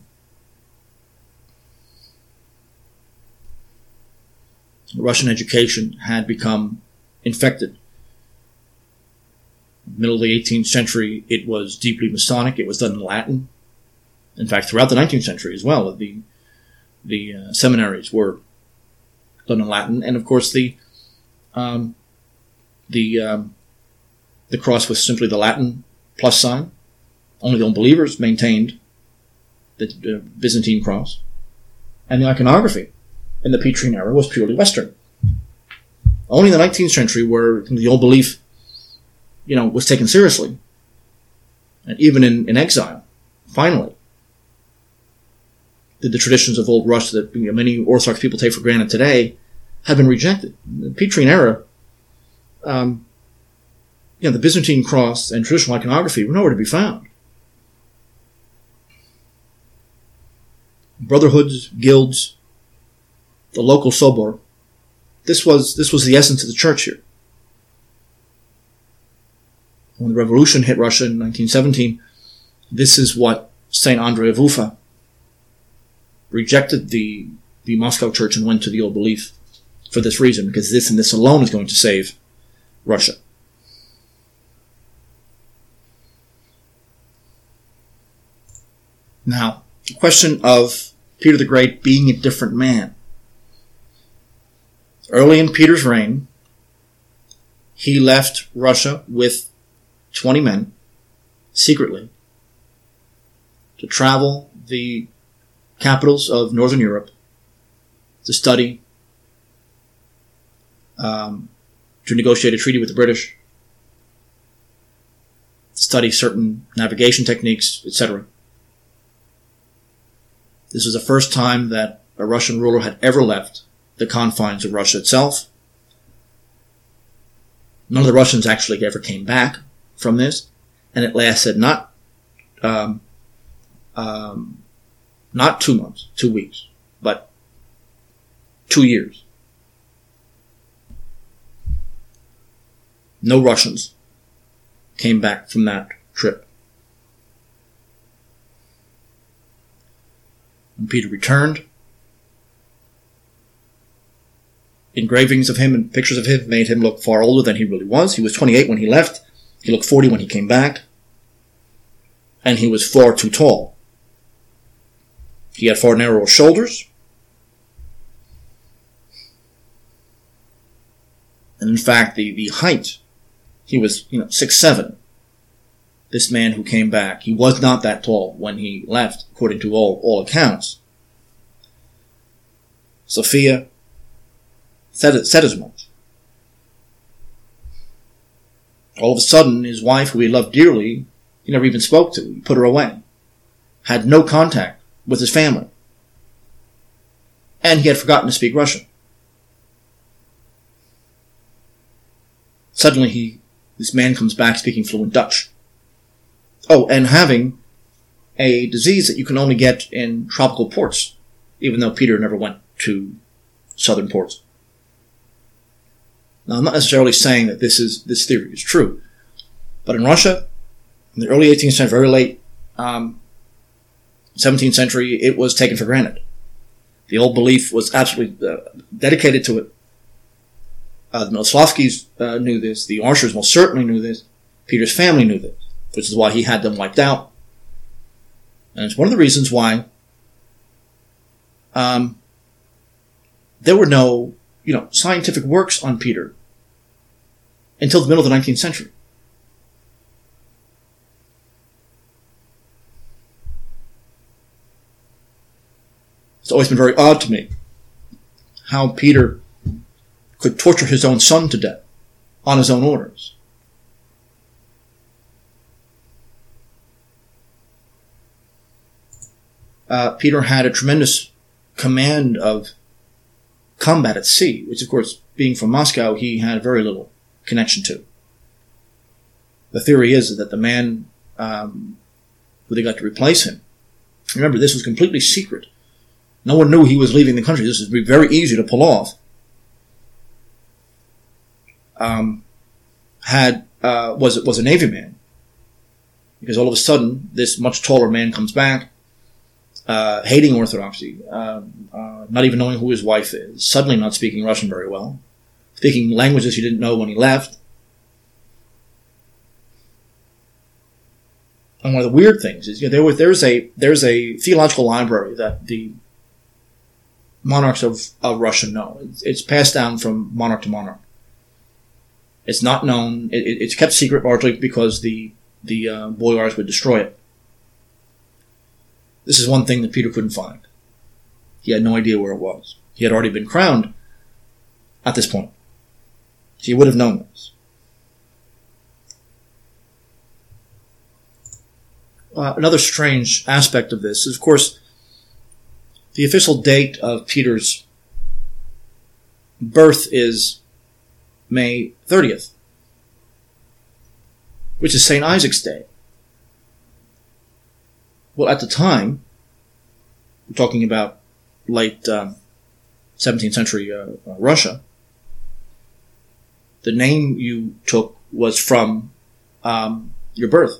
Russian education had become infected. Middle of the eighteenth century, it was deeply Masonic. It was done in Latin. In fact, throughout the nineteenth century as well, the the uh, seminaries were done in Latin, and of course the um, the um, the cross was simply the Latin plus sign. Only the Unbelievers maintained the uh, Byzantine cross, and the iconography in the Petrine era was purely Western. Only in the nineteenth century, where the Old Belief, you know, was taken seriously, and even in, in exile, finally, did the traditions of Old Russia that, you know, many Orthodox people take for granted today have been rejected. In the Petrine era, um, you know, the Byzantine cross and traditional iconography were nowhere to be found. Brotherhoods, guilds, the local sobor this was this was the essence of the church here. When the revolution hit Russia in nineteen seventeen, this is what Saint Andrei of Ufa rejected the, the Moscow church and went to the old belief for this reason, because this and this alone is going to save Russia. Now, the question of Peter the Great being a different man. Early in Peter's reign, he left Russia with twenty men, secretly, to travel the capitals of Northern Europe to study, um, to negotiate a treaty with the British, to study certain navigation techniques, et cetera. This was the first time that a Russian ruler had ever left the confines of Russia itself. None of the Russians actually ever came back from this, and it lasted not um, um, not two months, two weeks, but two years. No Russians came back from that trip. When Peter returned, engravings of him and pictures of him made him look far older than he really was. He was twenty-eight when he left. He looked forty when he came back. And he was far too tall. He had far narrower shoulders. And in fact, the, the height, he was, you know, six seven. This man who came back, he was not that tall when he left, according to all, all accounts. Sophia said, said as much. All of a sudden, his wife, who he loved dearly, he never even spoke to. He put her away. Had no contact with his family. And he had forgotten to speak Russian. Suddenly, he, this man comes back speaking fluent Dutch. Oh, and having a disease that you can only get in tropical ports, even though Peter never went to southern ports. Now, I'm not necessarily saying that this is this theory is true, but in Russia, in the early eighteenth century, very late um, seventeenth century, it was taken for granted. The old belief was absolutely uh, dedicated to it. Uh, the Miloslavskis uh, knew this. The Archers most certainly knew this. Peter's family knew this, which is why he had them wiped out. And it's one of the reasons why um, there were no, you know, scientific works on Peter until the middle of the nineteenth century. It's always been very odd to me how Peter could torture his own son to death on his own orders. Uh, Peter had a tremendous command of combat at sea, which, of course, being from Moscow, he had very little connection to. The theory is that the man um, who they got to replace him, remember, this was completely secret. No one knew he was leaving the country. This would be very easy to pull off. Um, had uh, was was a Navy man, because all of a sudden this much taller man comes back, uh, hating Orthodoxy, uh, uh, not even knowing who his wife is, suddenly not speaking Russian very well, speaking languages he didn't know when he left. And one of the weird things is, you know, there was there's a there's a theological library that the monarchs of, of Russia know. It's, it's passed down from monarch to monarch. It's not known. It, it's kept secret largely because the the uh, boyars would destroy it. This is one thing that Peter couldn't find. He had no idea where it was. He had already been crowned at this point. So he would have known this. Uh, another strange aspect of this is, of course, the official date of Peter's birth is May thirtieth, which is Saint Isaac's Day. Well, at the time, we're talking about late um, seventeenth century uh, uh, Russia, the name you took was from um, your birth.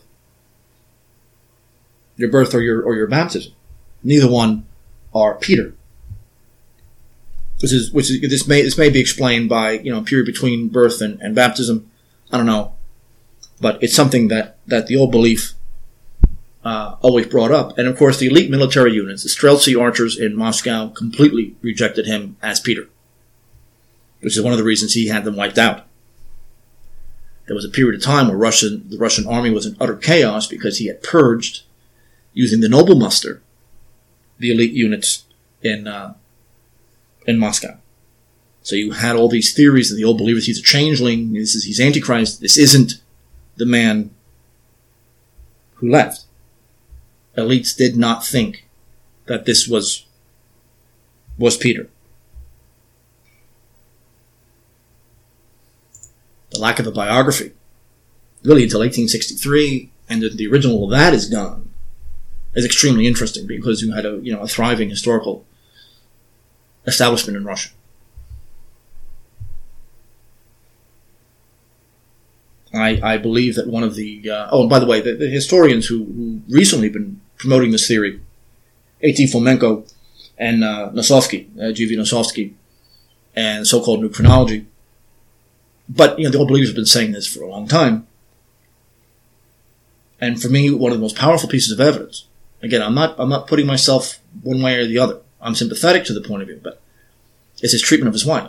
Your birth or your or your baptism. Neither one are Peter. Which is which is this may this may be explained by, you know, a period between birth and, and baptism. I don't know. But it's something that, that the old belief uh, always brought up. And of course the elite military units, the Streltsy archers in Moscow, completely rejected him as Peter. Which is one of the reasons he had them wiped out. There was a period of time where Russian the Russian army was in utter chaos because he had purged, using the noble muster, the elite units in uh, in Moscow. So you had all these theories of the old believers. He's a changeling. This is he's Antichrist. This isn't the man who left. Elites did not think that this was was Peter. The lack of a biography, really until eighteen sixty-three, and the, the original of that is gone, is extremely interesting because you had a you know a thriving historical establishment in Russia. I, I believe that one of the uh, oh, and by the way, the, the historians who, who recently been promoting this theory, A T Fomenko and uh, Nosovsky, uh, G V Nosovsky, and so-called New Chronology. But, you know, the old believers have been saying this for a long time. And for me, one of the most powerful pieces of evidence, again, I'm not, I'm not putting myself one way or the other. I'm sympathetic to the point of view, but it's his treatment of his wife.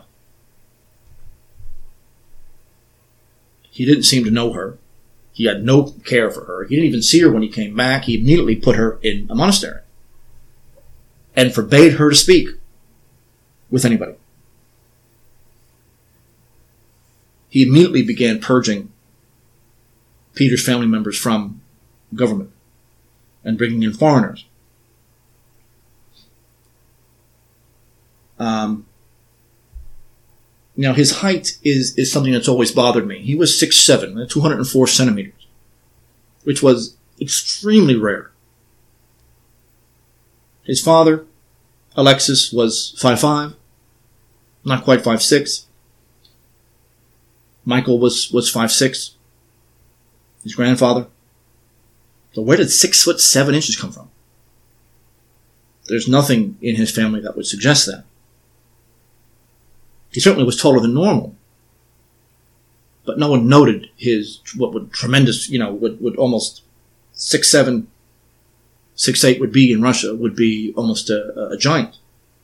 He didn't seem to know her. He had no care for her. He didn't even see her when he came back. He immediately put her in a monastery and forbade her to speak with anybody. He immediately began purging Peter's family members from government and bringing in foreigners. Um, now, his height is, is something that's always bothered me. He was six foot seven, two hundred four centimeters, which was extremely rare. His father, Alexis, was five foot five, not quite five foot six. Michael was, was five foot six. His grandfather. So where did six foot seven inches come from? There's nothing in his family that would suggest that. He certainly was taller than normal. But no one noted his, what would tremendous, you know, would, would almost six seven, six eight would be in Russia, would be almost a, a giant.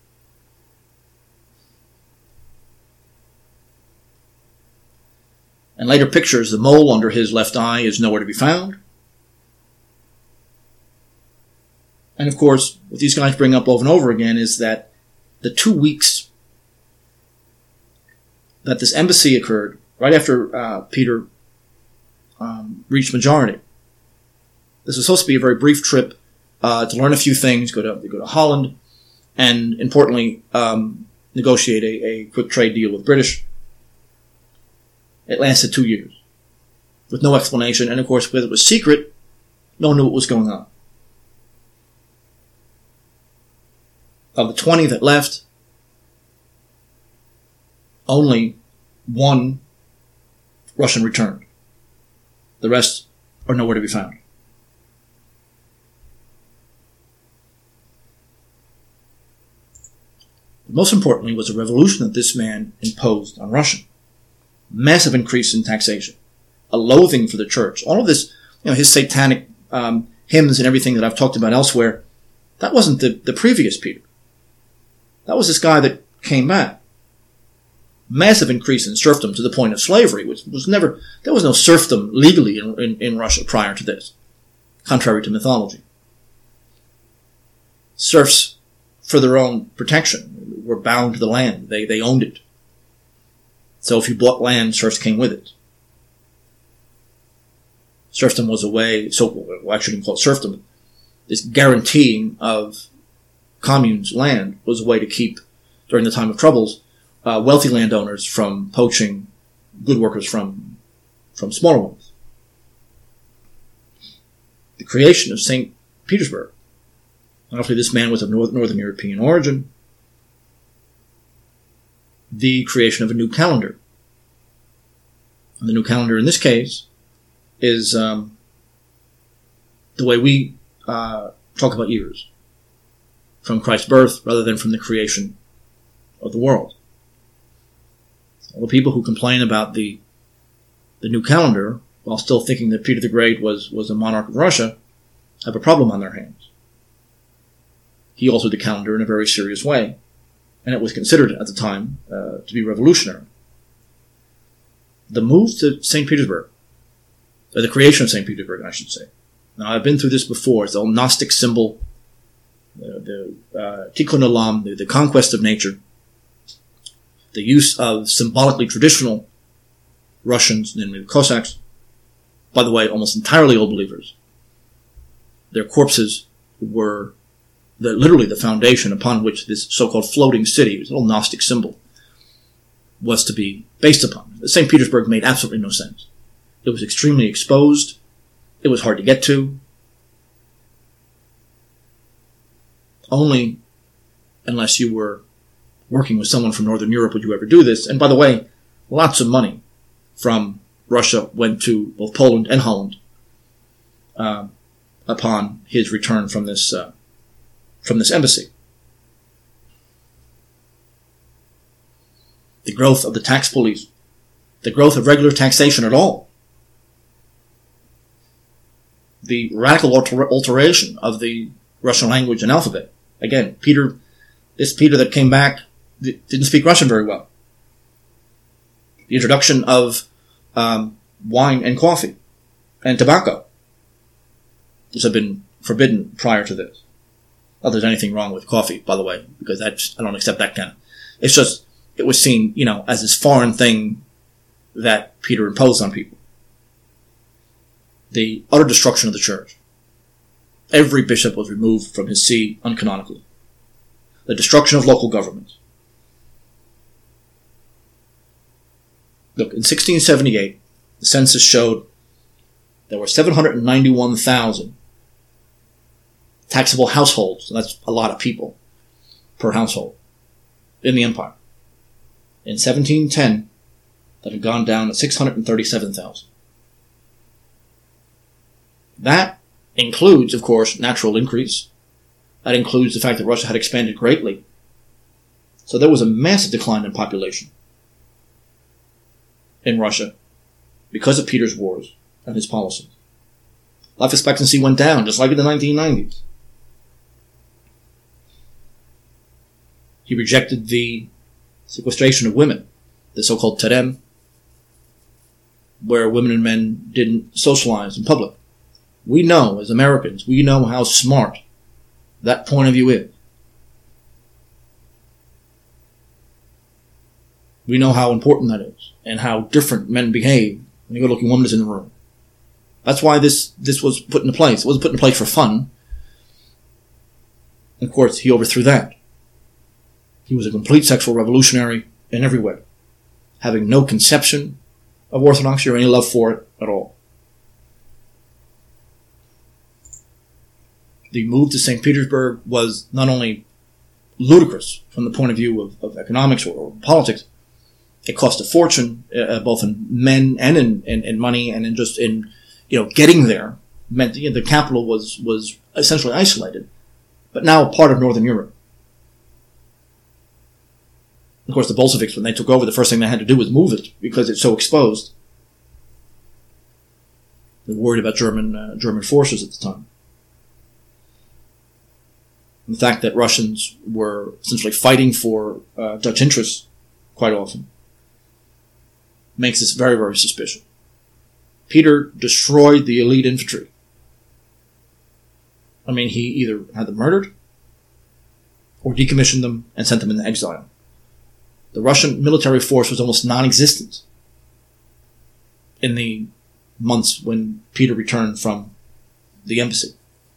And later pictures, the mole under his left eye is nowhere to be found. And of course, what these guys bring up over and over again is that the two weeks that this embassy occurred, right after uh, Peter um, reached majority, this was supposed to be a very brief trip uh, to learn a few things, go to, go to Holland, and importantly, um, negotiate a, a quick trade deal with British. It lasted two years with no explanation. And of course, because it was secret, no one knew what was going on. Of the twenty that left, only one Russian returned. The rest are nowhere to be found. But most importantly was a revolution that this man imposed on Russia. Massive increase in taxation, a loathing for the church. All of this, you know, his satanic um, hymns and everything that I've talked about elsewhere, that wasn't the, the previous Peter. That was this guy that came back. Massive increase in serfdom to the point of slavery, which was never, there was no serfdom legally in, in, in Russia prior to this, contrary to mythology. Serfs, for their own protection, were bound to the land. They, they owned it. So if you bought land, serfs came with it. Serfdom was a way, so, well, I shouldn't call it serfdom. This guaranteeing of communes' land was a way to keep, during the time of troubles, uh, wealthy landowners from poaching good workers from, from smaller ones. The creation of Saint Petersburg. Obviously, this man was of North, Northern European origin. The creation of a new calendar. And the new calendar in this case is um, the way we uh, talk about years, from Christ's birth rather than from the creation of the world. All the people who complain about the the new calendar, while still thinking that Peter the Great was, was a monarch of Russia, have a problem on their hands. He altered the calendar in a very serious way, and it was considered at the time uh, to be revolutionary. The move to Saint Petersburg, or the creation of Saint Petersburg, I should say. Now, I've been through this before. It's the old Gnostic symbol, the, the uh, Tikkun Olam, the, the conquest of nature, the use of symbolically traditional Russians, namely the Cossacks, by the way, almost entirely old believers. Their corpses were the, literally the foundation upon which this so-called floating city, this little Gnostic symbol, was to be based upon. Saint Petersburg made absolutely no sense. It was extremely exposed. It was hard to get to. Only unless you were working with someone from Northern Europe would you ever do this. And by the way, lots of money from Russia went to both Poland and Holland uh, upon his return from this uh, from this embassy. The growth of the tax police, the growth of regular taxation at all, the radical alter- alteration of the Russian language and alphabet. Again, Peter, this Peter that came back didn't speak Russian very well. The introduction of um, wine and coffee and tobacco, which had been forbidden prior to this. Not that there's anything wrong with coffee, by the way, because that's, I don't accept that kind of. It's just, it was seen, you know, as this foreign thing that Peter imposed on people. The utter destruction of the church. Every bishop was removed from his see uncanonically. The destruction of local governments. Look, in sixteen seventy-eight, the census showed there were seven hundred ninety-one thousand taxable households, and that's a lot of people per household, in the empire. In seventeen ten, that had gone down to six hundred thirty-seven thousand. That includes, of course, natural increase. That includes the fact that Russia had expanded greatly. So there was a massive decline in population in Russia because of Peter's wars and his policies. Life expectancy went down, just like in the nineteen nineties. He rejected the sequestration of women, the so-called terem, where women and men didn't socialize in public. We know, as Americans, we know how smart that point of view is. We know how important that is, and how different men behave when a good-looking woman is in the room. That's why this, this was put into place. It wasn't put in place for fun. And of course, he overthrew that. He was a complete sexual revolutionary in every way, having no conception of orthodoxy or any love for it at all. The move to Saint Petersburg was not only ludicrous from the point of view of, of economics or, or politics, it cost a fortune, uh, both in men and in, in, in money, and in just in, you know, getting there. Meant, you know, the capital was, was essentially isolated, but now part of Northern Europe. Of course, the Bolsheviks, when they took over, the first thing they had to do was move it because it's so exposed. They were worried about German uh, German forces at the time. The fact that Russians were essentially fighting for uh, Dutch interests quite often makes this very, very suspicious. Peter destroyed the elite infantry. I mean, he either had them murdered or decommissioned them and sent them into exile. The Russian military force was almost non-existent in the months when Peter returned from the embassy.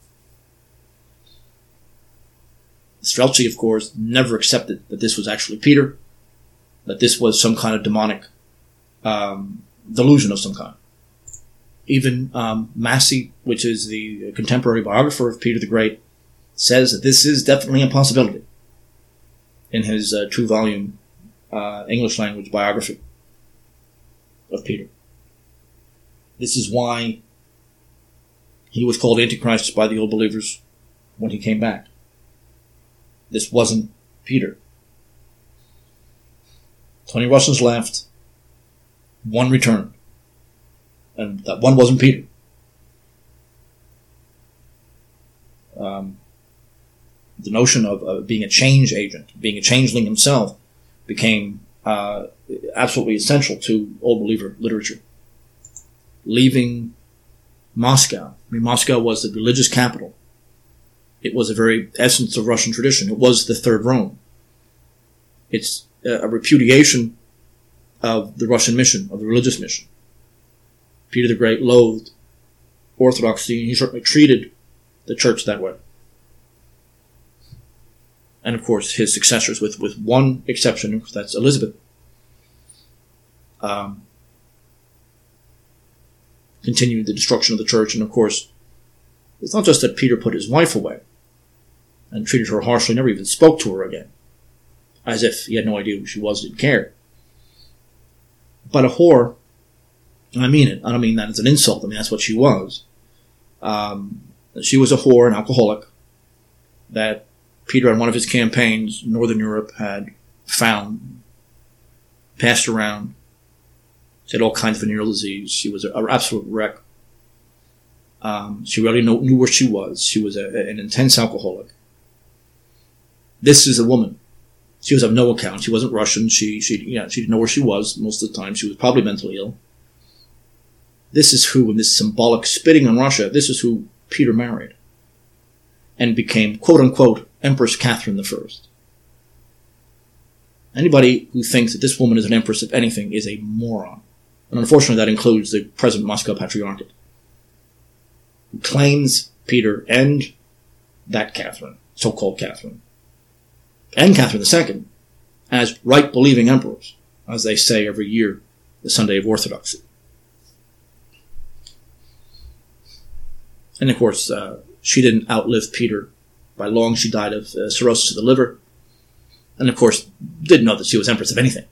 Streltsy, of course, never accepted that this was actually Peter, that this was some kind of demonic um, delusion of some kind. Even um, Massey, which is the contemporary biographer of Peter the Great, says that this is definitely a possibility in his uh, two-volume uh, English-language biography of Peter. This is why he was called Antichrist by the old believers when he came back. This wasn't Peter. twenty Russians left. One returned. And that one wasn't Peter. Um, the notion of uh, being a change agent, being a changeling himself, became uh, absolutely essential to old believer literature. Leaving Moscow. I mean, Moscow was the religious capital. It was the very essence of Russian tradition. It was the Third Rome. It's a repudiation of the Russian mission, of the religious mission. Peter the Great loathed orthodoxy, and he certainly treated the church that way. And of course, his successors, with, with one exception, that's Elizabeth, um, continued the destruction of the church. And of course, it's not just that Peter put his wife away and treated her harshly, never even spoke to her again, as if he had no idea who she was, didn't care. But a whore, and I mean it, I don't mean that as an insult, I mean that's what she was. Um, she was a whore, an alcoholic, that Peter on one of his campaigns, Northern Europe, had found, passed around. She had all kinds of venereal disease. She was an absolute wreck. Um, she really know, knew where she was. She was a, an intense alcoholic. This is a woman. She was of no account. She wasn't Russian. She, she, you know, she didn't know where she was most of the time. She was probably mentally ill. This is who, in this symbolic spitting on Russia, this is who Peter married and became, quote-unquote, Empress Catherine the First. Anybody who thinks that this woman is an empress of anything is a moron. And unfortunately, that includes the present Moscow Patriarchate, who claims Peter and that Catherine, so-called Catherine, and Catherine the Second, as right-believing emperors, as they say every year, the Sunday of Orthodoxy. And of course, uh, she didn't outlive Peter by long. She died of uh, cirrhosis of the liver. And of course, didn't know that she was empress of anything.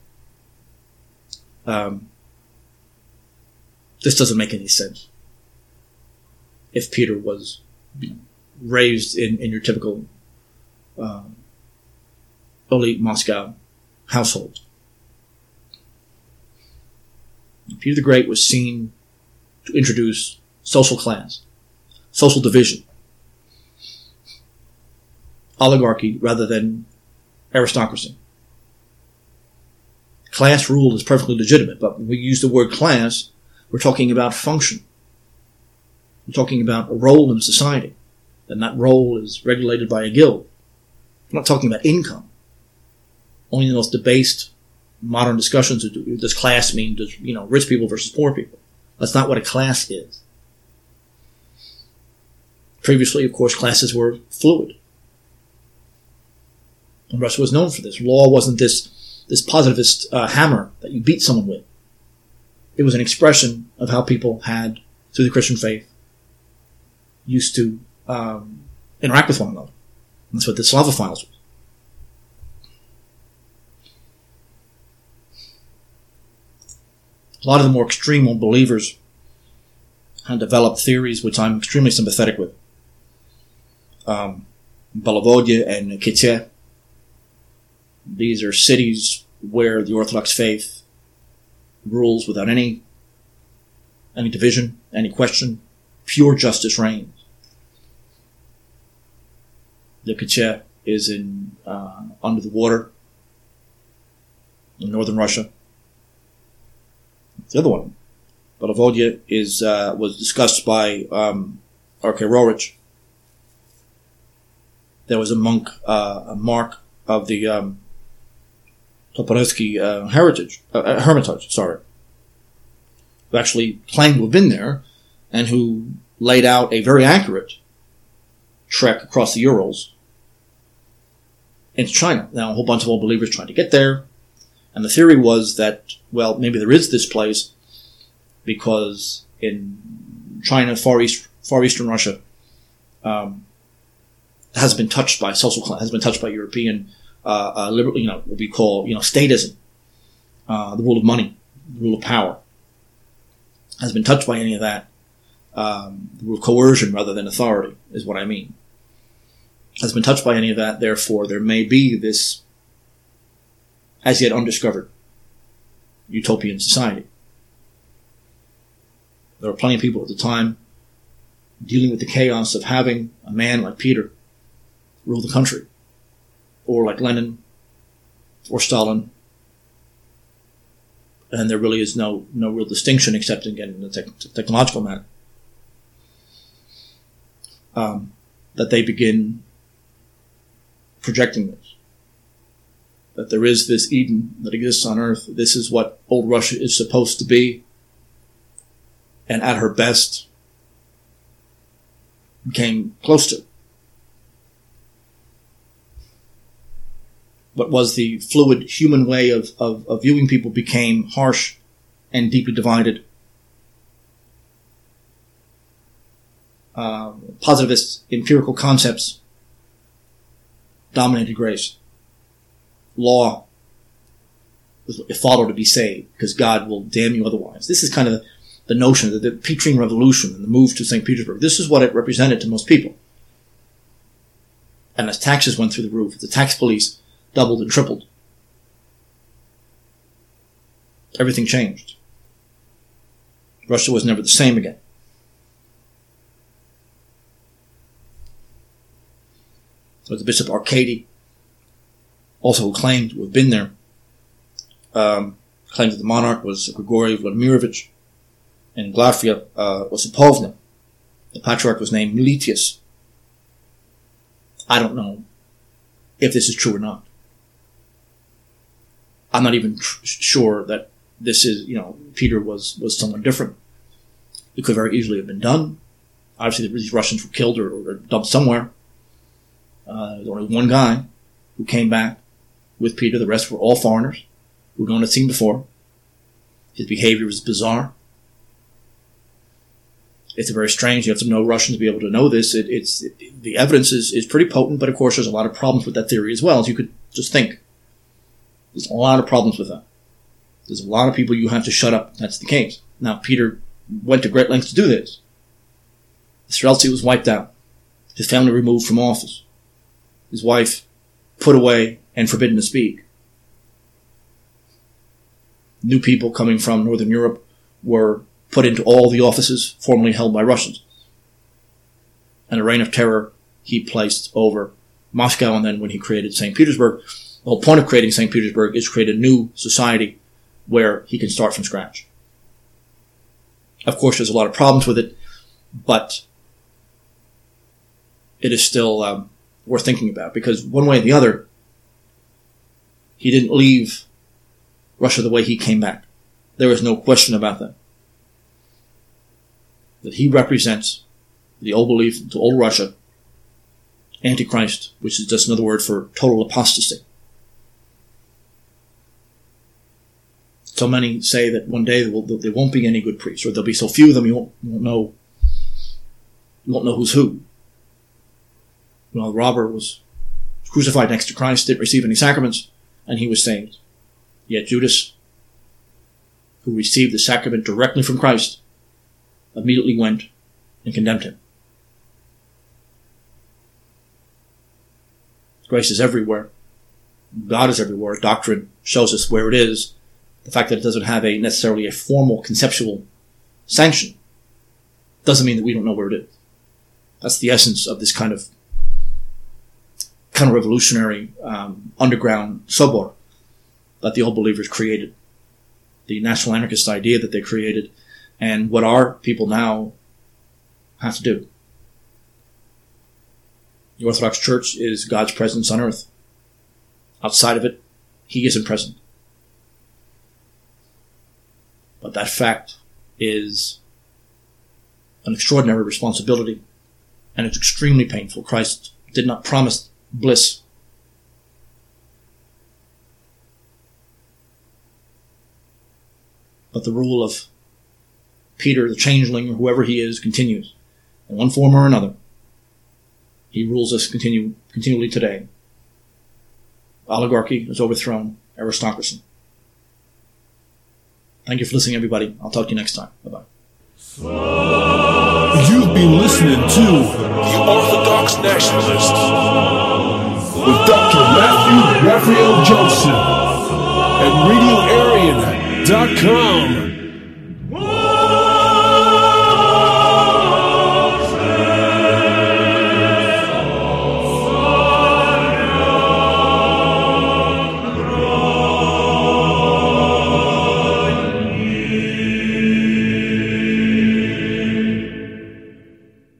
Um, this doesn't make any sense. If Peter was, you know, raised in, in your typical uh, elite Moscow household. Peter the Great was seen to introduce social class, social division, oligarchy rather than aristocracy. Class rule is perfectly legitimate, but when we use the word class, we're talking about function. We're talking about a role in society, and that role is regulated by a guild. We're not talking about income. Only the most debased modern discussions do, does class mean, does, you know, rich people versus poor people. That's not what a class is. Previously, of course, classes were fluid. And Russia was known for this. Law wasn't this, this positivist uh, hammer that you beat someone with. It was an expression of how people had, through the Christian faith, used to um, interact with one another. And that's what the Slavophiles was. A lot of the more extreme believers had developed theories which I'm extremely sympathetic with. Um, Belavodye and Kitye. These are cities where the Orthodox faith rules without any any division, any question. Pure justice reigns. The Kitye is in uh, under the water in northern Russia. The other one, Belavodye, is uh, was discussed by um, R K Roerich. There was a monk, uh, a mark of the um, Toporevsky uh, heritage, uh, hermitage, sorry, who actually claimed to have been there and who laid out a very accurate trek across the Urals into China. Now, a whole bunch of old believers tried to get there, and the theory was that, well, maybe there is this place because in China, Far East, Far Eastern Russia, um, has been touched by social class, has been touched by European, uh, uh, liberal, you know, what we call, you know, statism, uh, the rule of money, the rule of power. has been touched by any of that, um, coercion rather than authority is what I mean, has been touched by any of that, therefore there may be this as yet undiscovered utopian society. There were plenty of people at the time dealing with the chaos of having a man like Peter rule the country, or like Lenin, or Stalin, and there really is no no real distinction except again in the te- technological matter. Um, that they begin projecting this. That there is this Eden that exists on earth. This is what old Russia is supposed to be. And at her best, came close to. What was the fluid human way of, of, of viewing people became harsh and deeply divided. Uh, positivist empirical concepts dominated grace. Law was followed to be saved because God will damn you otherwise. This is kind of the, the notion of the Petrine Revolution and the move to Saint Petersburg. This is what it represented to most people. And as taxes went through the roof, the tax police doubled and tripled, everything changed. Russia was never the same again. So the Bishop Arkady, also who claimed to have been there, um, claimed that the monarch was Grigory Vladimirovich, and Glafia uh, was Sipovna. The patriarch was named Miletius. I don't know if this is true or not. I'm not even tr- sure that this is, you know, Peter was, was someone different. It could very easily have been done. Obviously, these Russians were killed or, or dumped somewhere. Uh, there was only one guy who came back with Peter. The rest were all foreigners who no one had seen before. His behavior was bizarre. It's very strange. You have to know Russian to be able to know this. It, it's it, the evidence is, is pretty potent, but of course there's a lot of problems with that theory as well, as you could just think. There's a lot of problems with that. There's a lot of people you have to shut up. That's the case. Now, Peter went to great lengths to do this. Streltsy was wiped out. His family removed from office. His wife put away and forbidden to speak. New people coming from Northern Europe were put into all the offices formerly held by Russians. And a reign of terror he placed over Moscow, and then when he created Saint Petersburg, the whole point of creating Saint Petersburg is to create a new society where he can start from scratch. Of course, there's a lot of problems with it, but it is still um, worth thinking about, because one way or the other, he didn't leave Russia the way he came back. There is no question about that. That he represents the old belief to old Russia, Antichrist, which is just another word for total apostasy. So many say that one day there, will, there won't be any good priests, or there'll be so few of them you won't, you won't know you won't know who's who. You know, the robber was crucified next to Christ, didn't receive any sacraments, and he was saved. Yet Judas, who received the sacrament directly from Christ, immediately went and condemned him. Grace is everywhere. God is everywhere. Doctrine shows us where it is. The fact that it doesn't have a necessarily a formal conceptual sanction doesn't mean that we don't know where it is. That's the essence of this kind of counter-revolutionary um, underground sobor that the old believers created. The national anarchist idea that they created, and what our people now have to do. The Orthodox Church is God's presence on earth. Outside of it, He isn't present. But that fact is an extraordinary responsibility, and it's extremely painful. Christ did not promise bliss. But the rule of Peter, the changeling, or whoever he is, continues. In one form or another. He rules us continue, continually today. Oligarchy is overthrown. Aristocracy. Thank you for listening, everybody. I'll talk to you next time. Bye-bye. You've been listening to The Orthodox Nationalist with Doctor Matthew Raphael Johnson at radio arian dot com.